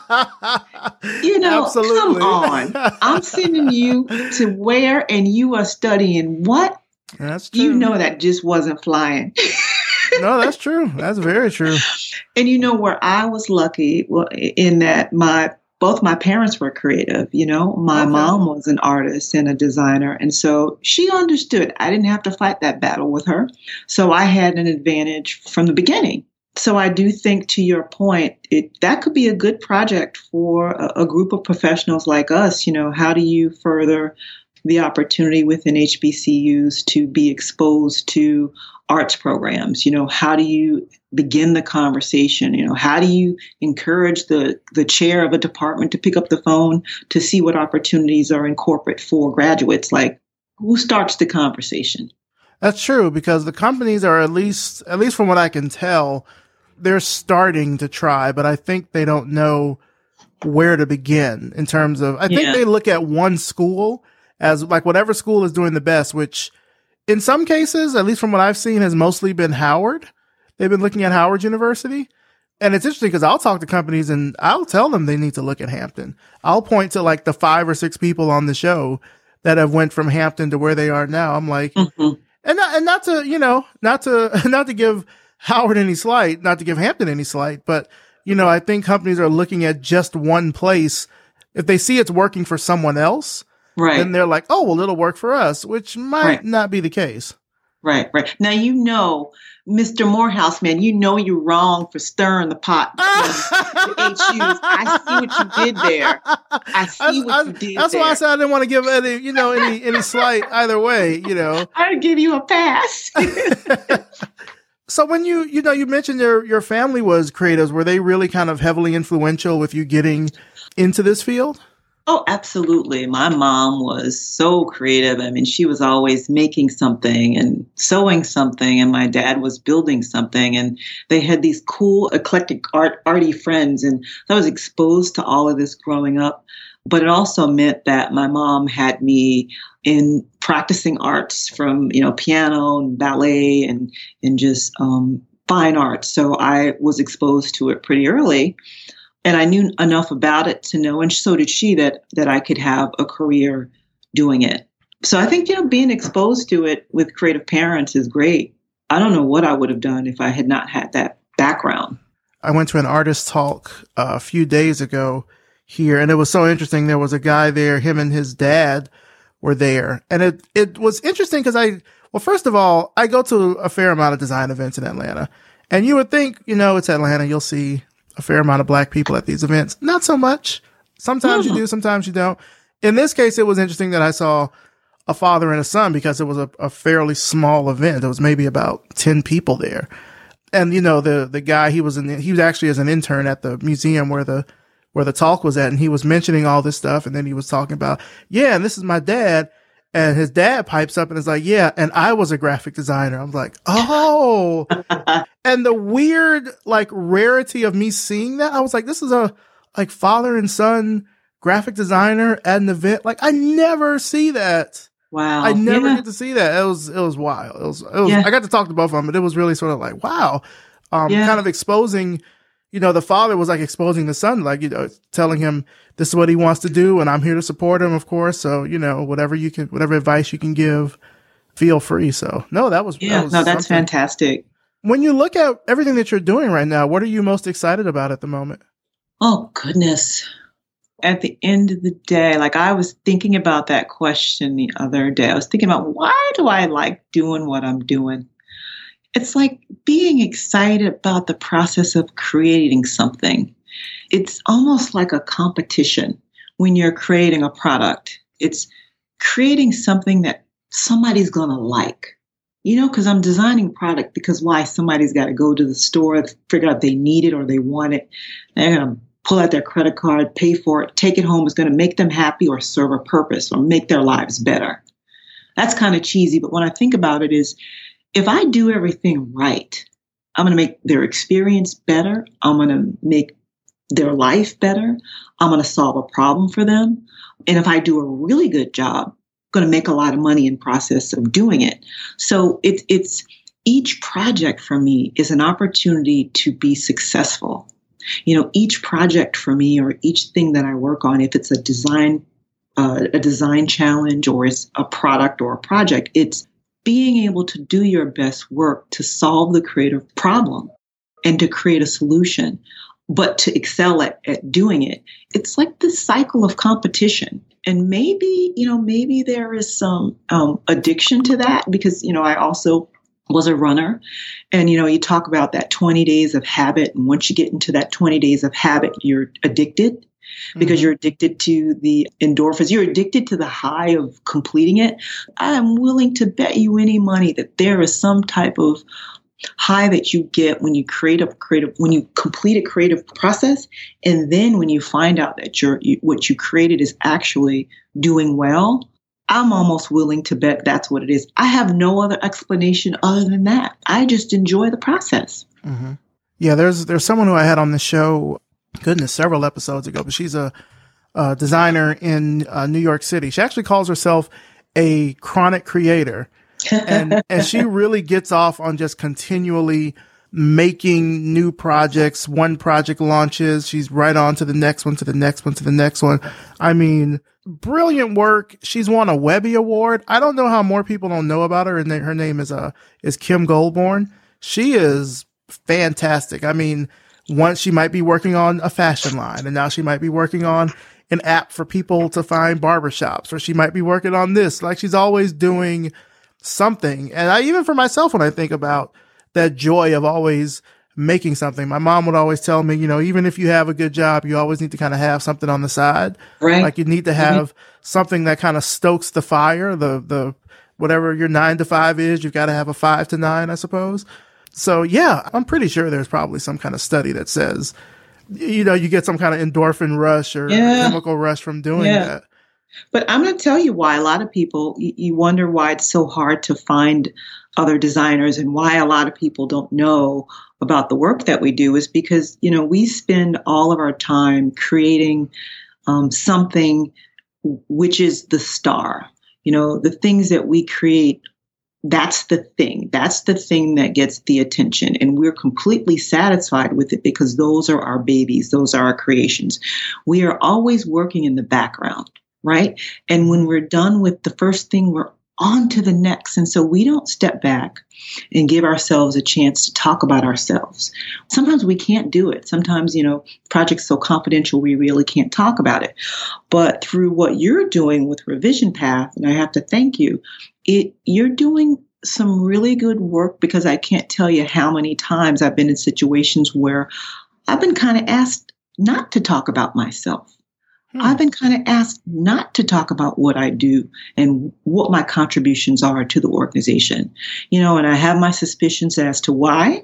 You know, Absolutely. come on. I'm sending you to where and you are studying what? That's true. You know that just wasn't flying. No, that's true. That's very true. And you know where I was lucky well, in that my both my parents were creative. You know, my Okay. mom was an artist and a designer. And so she understood. I didn't have to fight that battle with her. So I had an advantage from the beginning. So I do think, to your point, it that could be a good project for a, a group of professionals like us. You know, how do you further the opportunity within H B C Us to be exposed to arts programs? You know, how do you begin the conversation? You know, how do you encourage the, the chair of a department to pick up the phone to see what opportunities are in corporate for graduates? Like, who starts the conversation? That's true, because the companies are, at least, at least from what I can tell, they're starting to try, but I think they don't know where to begin in terms of, I think Yeah. they look at one school as like whatever school is doing the best, which in some cases, at least from what I've seen, has mostly been Howard. They've been looking at Howard University. And it's interesting because I'll talk to companies and I'll tell them they need to look at Hampton. I'll point to like the five or six people on the show that have went from Hampton to where they are now. I'm like, Mm-hmm. and not, and not to, you know, not to, not to give Howard any slight, not to give Hampton any slight, but, you know, I think companies are looking at just one place. If they see it's working for someone else, Right. then they're like, oh, well, it'll work for us, which might Right. not be the case. Right, right. Now, you know, Mister Morehouse, man, you know you're wrong for stirring the pot. The H Us. I see what you did there. I see That's, what I, you did that's there. why I said I didn't want to give any, you know, any, any slight either way, you know. I'd give you a pass. So when you, you know, you mentioned your, your family was creatives, were they really kind of heavily influential with you getting into this field? Oh, absolutely. My mom was so creative. I mean, she was always making something and sewing something, and my dad was building something, and they had these cool, eclectic, art, arty friends. And I was exposed to all of this growing up. But it also meant that my mom had me in practicing arts from, you know, piano and ballet and, and just um, fine arts. So I was exposed to it pretty early. And I knew enough about it to know, and so did she, that that I could have a career doing it. So I think, you know, being exposed to it with creative parents is great. I don't know what I would have done if I had not had that background. I went to an artist talk uh, a few days ago here, and it was so interesting. There was a guy there, him and his dad were there. And it, it was interesting because I, well, first of all, I go to a fair amount of design events in Atlanta, and you would think, you know, it's Atlanta, you'll see a fair amount of black people at these events. Not so much. Sometimes mm-hmm. you do, sometimes you don't. In this case, it was interesting that I saw a father and a son because it was a, a fairly small event. There was maybe about ten people there. And, you know, the, the guy, he was in, the, he was actually as an intern at the museum where the, where the talk was at. And he was mentioning all this stuff. And then he was talking about, yeah, and this is my dad. And his dad pipes up and is like, yeah, and I was a graphic designer. I'm like, oh. And the weird, like, rarity of me seeing that, I was like, this is a, like, father and son graphic designer at an event. Like, I never see that. Wow. I never yeah. get to see that. It was, it was wild. It was, it was, yeah. I got to talk to both of them, but it was really sort of like, wow. Um, yeah. kind of exposing, you know, the father was like exposing the son, like, you know, telling him this is what he wants to do. And I'm here to support him, of course. So, you know, whatever you can, whatever advice you can give, feel free. So no, that was, yeah, that was no, that's something. fantastic. When you look at everything that you're doing right now, what are you most excited about at the moment? Oh, goodness. At the end of the day, like I was thinking about that question the other day. I was thinking about, why do I like doing what I'm doing? It's like being excited about the process of creating something. It's almost like a competition when you're creating a product. It's creating something that somebody's going to like. You know, because I'm designing product because why? Somebody's got to go to the store, figure out if they need it or they want it. They're going to pull out their credit card, pay for it, take it home. It's going to make them happy or serve a purpose or make their lives better. That's kind of cheesy, but when I think about it is, if I do everything right, I'm going to make their experience better. I'm going to make their life better. I'm going to solve a problem for them. And if I do a really good job, I'm going to make a lot of money in the process of doing it. So it, it's each project for me is an opportunity to be successful. You know, each project for me or each thing that I work on, if it's a design, uh, a design challenge or it's a product or a project, it's being able to do your best work to solve the creative problem and to create a solution, but to excel at, at doing it. It's like this cycle of competition. And maybe, you know, maybe there is some um, addiction to that because, you know, I also was a runner. And, you know, you talk about that twenty days of habit. And once you get into that twenty days of habit, you're addicted because mm-hmm. you're addicted to the endorphins. You're addicted to the high of completing it. I'm willing to bet you any money that there is some type of high that you get when you create a creative, when you complete a creative process. And then when you find out that you're, you, what you created is actually doing well, I'm almost willing to bet that's what it is. I have no other explanation other than that. I just enjoy the process. Mm-hmm. Yeah, there's there's someone who I had on the show, goodness, several episodes ago, but she's a, a designer in uh, New York City. She actually calls herself a chronic creator. and and she really gets off on just continually making new projects. One project launches, she's right on to the next one, to the next one, to the next one. I mean, brilliant work. She's won a Webby Award. I don't know how more people don't know about her. And her name is uh is Kim Goldborn. She is fantastic. I mean, once she might be working on a fashion line, and now she might be working on an app for people to find barbershops, or she might be working on this. Like, she's always doing something. And I, even for myself, when I think about that joy of always making something, my mom would always tell me, you know, even if you have a good job, you always need to kind of have something on the side. Right. Like, you need to have mm-hmm. something that kind of stokes the fire, the, the, whatever your nine to five is, you've got to have a five to nine, I suppose. So yeah, I'm pretty sure there's probably some kind of study that says, you know, you get some kind of endorphin rush or yeah. chemical rush from doing yeah. that. But I'm going to tell you why a lot of people, you, you wonder why it's so hard to find other designers and why a lot of people don't know about the work that we do is because, you know, we spend all of our time creating um, something which is the star. You know, the things that we create, that's the thing. That's the thing that gets the attention. And we're completely satisfied with it because those are our babies. Those are our creations. We are always working in the background. Right. And when we're done with the first thing, we're on to the next. And so we don't step back and give ourselves a chance to talk about ourselves. Sometimes we can't do it. Sometimes, you know, project's so confidential, we really can't talk about it. But through what you're doing with Revision Path, and I have to thank you, it you're doing some really good work because I can't tell you how many times I've been in situations where I've been kind of asked not to talk about myself. I've been kind of asked not to talk about what I do and what my contributions are to the organization, you know, and I have my suspicions as to why.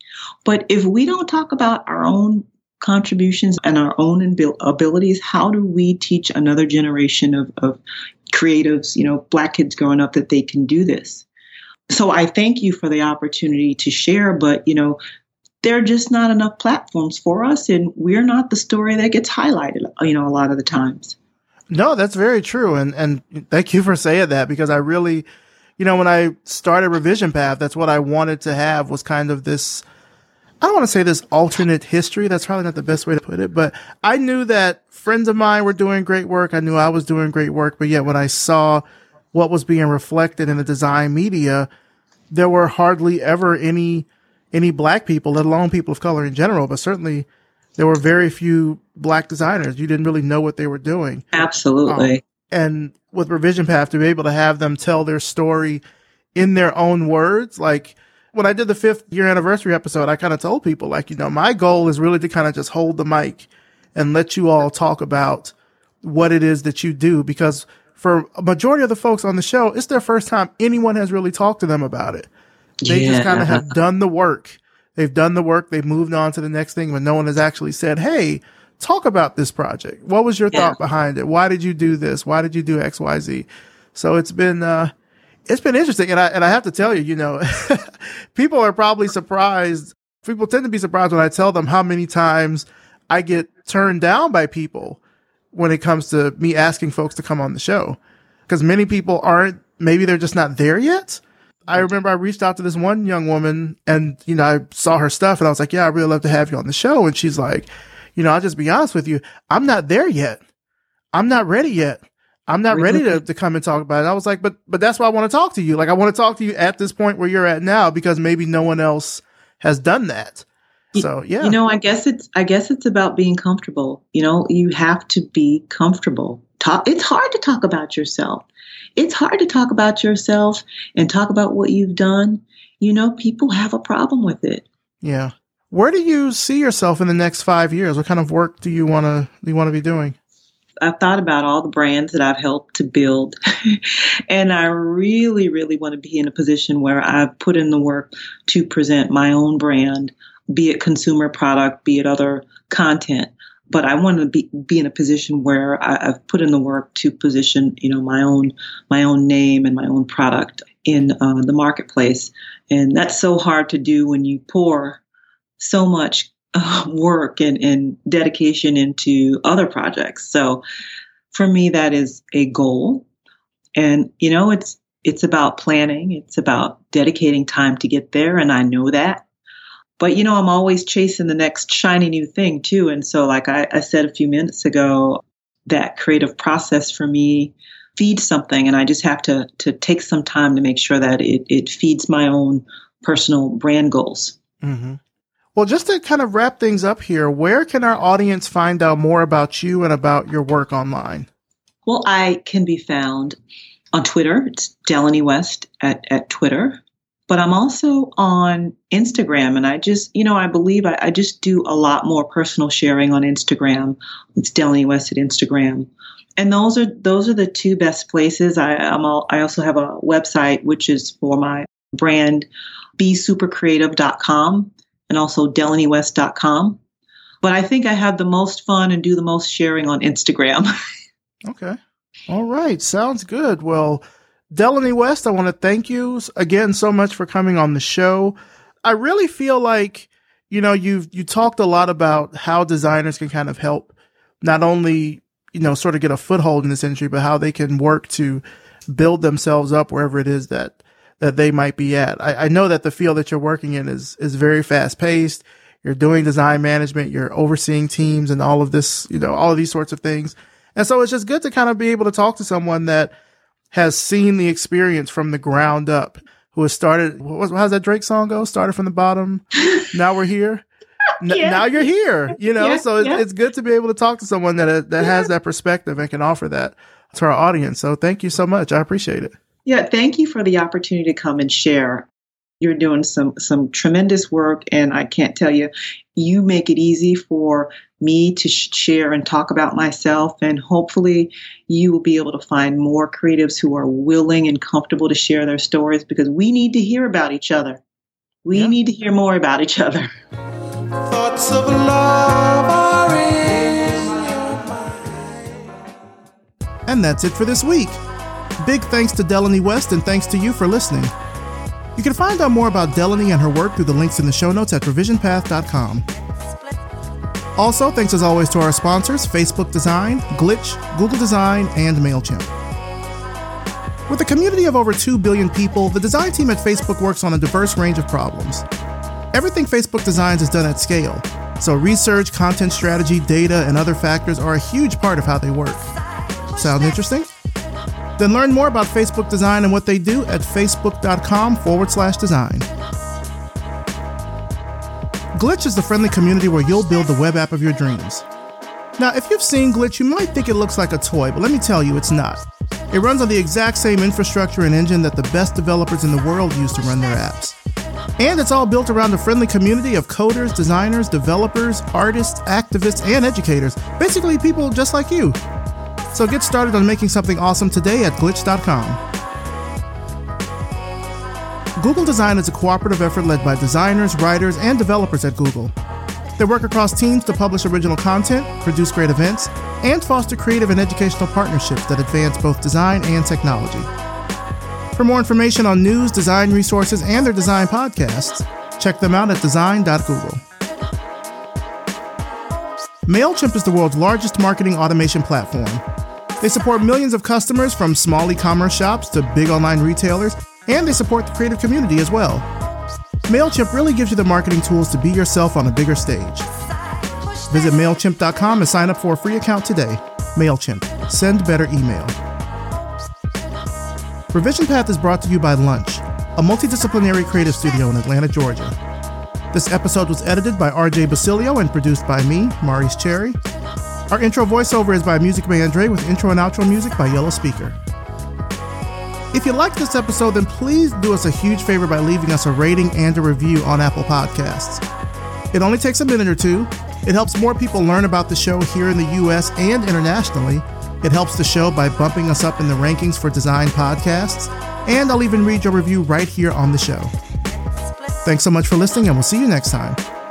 But if we don't talk about our own contributions and our own abilities, how do we teach another generation of, of creatives, you know, Black kids growing up that they can do this? So I thank you for the opportunity to share, but, you know, there are just not enough platforms for us, and we're not the story that gets highlighted, you know, a lot of the times. No, that's very true. And, and thank you for saying that, because I really, you know, when I started Revision Path, that's what I wanted to have, was kind of this, I don't want to say this alternate history. That's probably not the best way to put it, but I knew that friends of mine were doing great work. I knew I was doing great work, but yet when I saw what was being reflected in the design media, there were hardly ever any any Black people, let alone people of color in general, but certainly there were very few Black designers. You didn't really know what they were doing. Absolutely. Um, and with Revision Path, to be able to have them tell their story in their own words, like when I did the fifth year anniversary episode, I kind of told people, like, you know, my goal is really to kind of just hold the mic and let you all talk about what it is that you do, because for a majority of the folks on the show, it's their first time anyone has really talked to them about it. They yeah. just kind of have done the work. They've done the work. They've moved on to the next thing, but no one has actually said, hey, talk about this project. What was your yeah. thought behind it? Why did you do this? Why did you do X, Y, Z? So it's been, uh, it's been interesting. And I, and I have to tell you, you know, people are probably surprised. People tend to be surprised when I tell them how many times I get turned down by people when it comes to me asking folks to come on the show. Because many people aren't, maybe they're just not there yet. I remember I reached out to this one young woman and, you know, I saw her stuff and I was like, yeah, I'd really love to have you on the show. And she's like, you know, I'll just be honest with you. I'm not there yet. I'm not ready yet. I'm not ready to, to come and talk about it. I was like, but, but that's why I want to talk to you. Like, I want to talk to you at this point where you're at now, because maybe no one else has done that. So, yeah. You know, I guess it's, I guess it's about being comfortable. You know, you have to be comfortable. Talk. It's hard to talk about yourself. It's hard to talk about yourself and talk about what you've done. You know, people have a problem with it. Yeah. Where do you see yourself in the next five years? What kind of work do you want to, do you want to be doing? I've thought about all the brands that I've helped to build. And I really, really want to be in a position where I've put in the work to present my own brand, be it consumer product, be it other content. But I want to be, be in a position where I, I've put in the work to position, you know, my own, my own name and my own product in uh, the marketplace. And that's so hard to do when you pour so much uh, work and, and dedication into other projects. So for me, that is a goal. And, you know, it's, it's about planning. It's about dedicating time to get there. And I know that. But, you know, I'm always chasing the next shiny new thing, too. And so, like I, I said a few minutes ago, that creative process for me feeds something. And I just have to to take some time to make sure that it, it feeds my own personal brand goals. Mm-hmm. Well, just to kind of wrap things up here, where can our audience find out more about you and about your work online? Well, I can be found on Twitter. It's Delaney West at, at Twitter. But I'm also on Instagram, and I just, you know, I believe I, I just do a lot more personal sharing on Instagram. It's Delaney West at Instagram, and those are those are the two best places. I I'm all, I also have a website which is for my brand, be super creative dot com, and also Delaney West dot com. But I think I have the most fun and do the most sharing on Instagram. Okay, all right, sounds good. Well, Delaney West, I want to thank you again so much for coming on the show. I really feel like, you know, you've, you talked a lot about how designers can kind of help not only, you know, sort of get a foothold in this industry, but how they can work to build themselves up wherever it is that, that they might be at. I, I know that the field that you're working in is, is very fast paced. You're doing design management, you're overseeing teams and all of this, you know, all of these sorts of things. And so it's just good to kind of be able to talk to someone that has seen the experience from the ground up, who has started, what, how's that Drake song go? Started from the bottom. Now we're here. N- yeah. Now you're here, you know? Yeah, so it's, yeah. it's good to be able to talk to someone that, that yeah. has that perspective and can offer that to our audience. So thank you so much. I appreciate it. Yeah. Thank you for the opportunity to come and share. You're doing some, some tremendous work, and I can't tell you, you make it easy for me to sh- share and talk about myself. And hopefully you will be able to find more creatives who are willing and comfortable to share their stories, because we need to hear about each other. We yeah. need to hear more about each other. Thoughts of love are in your mind. And that's it for this week. Big thanks to Delaney West, and thanks to you for listening. You can find out more about Delaney and her work through the links in the show notes at revision path dot com. Also, thanks as always to our sponsors, Facebook Design, Glitch, Google Design, and MailChimp. With a community of over two billion people, the design team at Facebook works on a diverse range of problems. Everything Facebook designs is done at scale, so research, content strategy, data, and other factors are a huge part of how they work. Sound interesting? Then learn more about Facebook Design and what they do at facebook.com forward slash design. Glitch is the friendly community where you'll build the web app of your dreams. Now, if you've seen Glitch, you might think it looks like a toy, but let me tell you, it's not. It runs on the exact same infrastructure and engine that the best developers in the world use to run their apps. And it's all built around a friendly community of coders, designers, developers, artists, activists, and educators. Basically, people just like you. So get started on making something awesome today at glitch dot com. Google Design is a cooperative effort led by designers, writers, and developers at Google. They work across teams to publish original content, produce great events, and foster creative and educational partnerships that advance both design and technology. For more information on news, design resources, and their design podcasts, check them out at design dot google. MailChimp is the world's largest marketing automation platform. They support millions of customers from small e-commerce shops to big online retailers, and they support the creative community as well. MailChimp really gives you the marketing tools to be yourself on a bigger stage. Visit MailChimp dot com and sign up for a free account today. MailChimp. Send better email. Revision Path is brought to you by Lunch, a multidisciplinary creative studio in Atlanta, Georgia. This episode was edited by R J Basilio and produced by me, Maurice Cherry. Our intro voiceover is by Music Man Dre with intro and outro music by Yellow Speaker. If you liked this episode, then please do us a huge favor by leaving us a rating and a review on Apple Podcasts. It only takes a minute or two. It helps more people learn about the show here in the U S and internationally. It helps the show by bumping us up in the rankings for design podcasts. And I'll even read your review right here on the show. Thanks so much for listening, and we'll see you next time.